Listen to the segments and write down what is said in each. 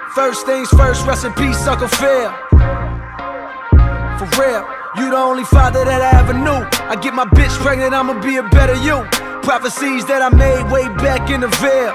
First things first, rest in peace, Uncle Phil. For real, you the only father that I ever knew. I get my bitch pregnant, I'ma be a better you. Prophecies that I made way back in the veil.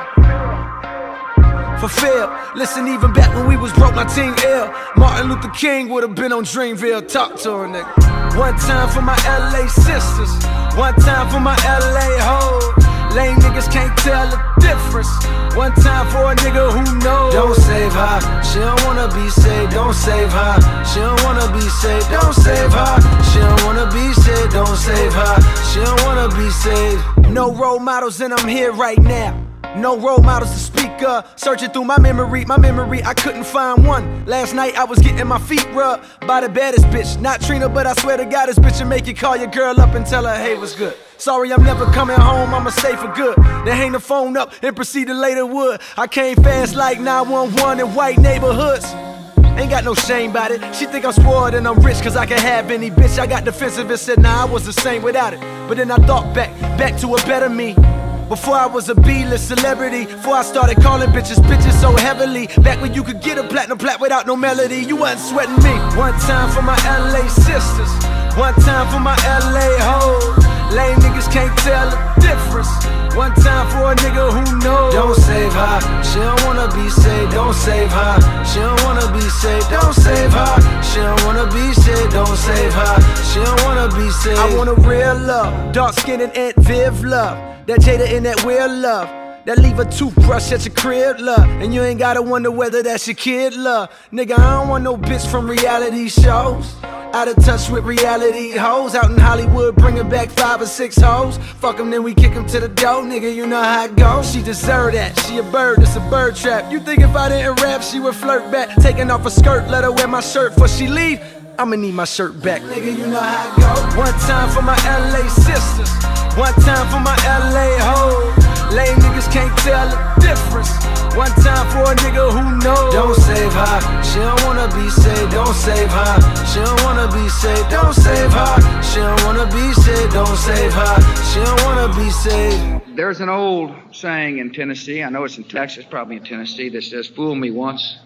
Fulfilled. Listen, even back when we was broke, my team ill. Martin Luther King would've been on Dreamville. Talk to her, nigga. One time for my LA sisters, one time for my LA hoes. Lame niggas can't tell the difference. One time for a nigga who knows. Don't save her, she don't wanna be saved. Don't save her, she don't wanna be saved. Don't save her, she don't wanna be saved. Don't save her, she don't wanna be saved. No role models and I'm here right now. No role models to speak of. Searching through my memory, I couldn't find one. Last night I was getting my feet rubbed by the baddest bitch. Not Trina, but I swear to God this bitch will make you call your girl up and tell her, hey, what's good? Sorry, I'm never coming home, I'ma stay for good. Then hang the phone up and proceed to later wood. I came fast like 911 in white neighborhoods. Ain't got no shame about it. She think I'm spoiled and I'm rich cause I can have any bitch. I got defensive and said, nah, I was the same without it. But then I thought back to a better me. Before I was a B-list celebrity, before I started calling bitches so heavily. Back when you could get a platinum plat without no melody, you wasn't sweating me. One time for my LA sisters, one time for my LA hoes. Lame niggas can't tell the difference. One time for a nigga who knows. Don't save her, she don't wanna be saved. Don't save her, she don't wanna be saved. Don't save her, she don't wanna be saved. Don't save her, she don't wanna be saved. I want a real love, dark skin and Aunt Viv love. That Jada in that weird love, that leave a toothbrush at your crib, love. And you ain't gotta wonder whether that's your kid, love. Nigga, I don't want no bitch from reality shows. Out of touch with reality hoes. Out in Hollywood, bringing back 5 or 6 hoes. Fuck them, then we kick them to the door, nigga, you know how it goes. She deserve that, she a bird, it's a bird trap. You think if I didn't rap, she would flirt back. Taking off her skirt, let her wear my shirt before she leave. I'ma need my shirt back, nigga, you know how it goes. One time for my LA sisters, one time for my LA hoes. Lame niggas can't tell the difference. One time for a nigga who knows. Don't save her, she don't wanna be saved. Don't save her, she don't wanna be saved. Don't save her, she don't wanna be saved. Don't save her, she don't wanna be saved. There's an old saying in Tennessee, I know it's in Texas, probably in Tennessee, that says, fool me once,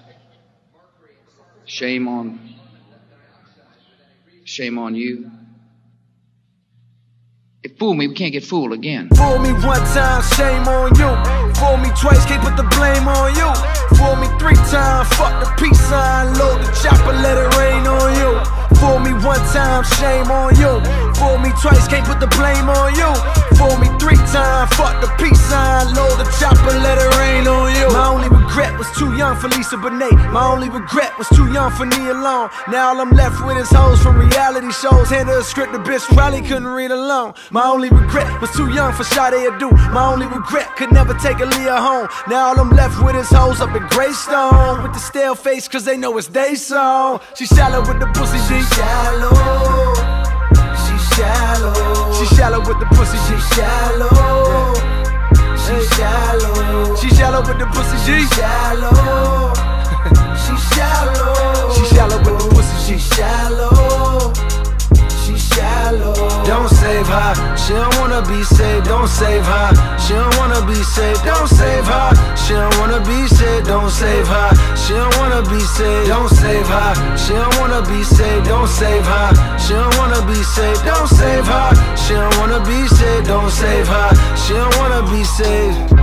shame on you. If fool me, we can't get fooled again. Fool me one time, shame on you. Fool me twice, can't put the blame on you. Fool me 3 times, fuck the peace sign. Load the chopper, let it rain on you. Fool me one time, shame on you. Fool me twice, can't put the blame on you. Fool me 3 times, fuck the peace sign. Load the chopper, let it rain on you. My only regret was too young for Lisa Bonet. My only regret was too young for Nia Long. Now all I'm left with is hoes from reality shows. Hand her a script, the bitch probably couldn't read alone. My only regret was too young for Sade Adu. My only regret, could never take Aaliyah home. Now all I'm left with is hoes up in Greystone. With the stale face cause they know it's they song. She shallow with the pussy, she shallow. She shallow. She shallow with the pussy, she shallow. She shallow. She shallow with the pussy, she shallow. She shallow. She shallow with the pussy, she shallow. She shallow. Don't save her, she don't wanna be saved. Don't save her, she don't wanna be saved. Don't save her, she don't wanna be saved. Don't save her, she don't wanna be saved. Don't save her, she don't wanna be saved. Don't save her, she don't wanna be saved. Don't save her, she don't wanna be saved. Don't save her, she don't wanna be saved.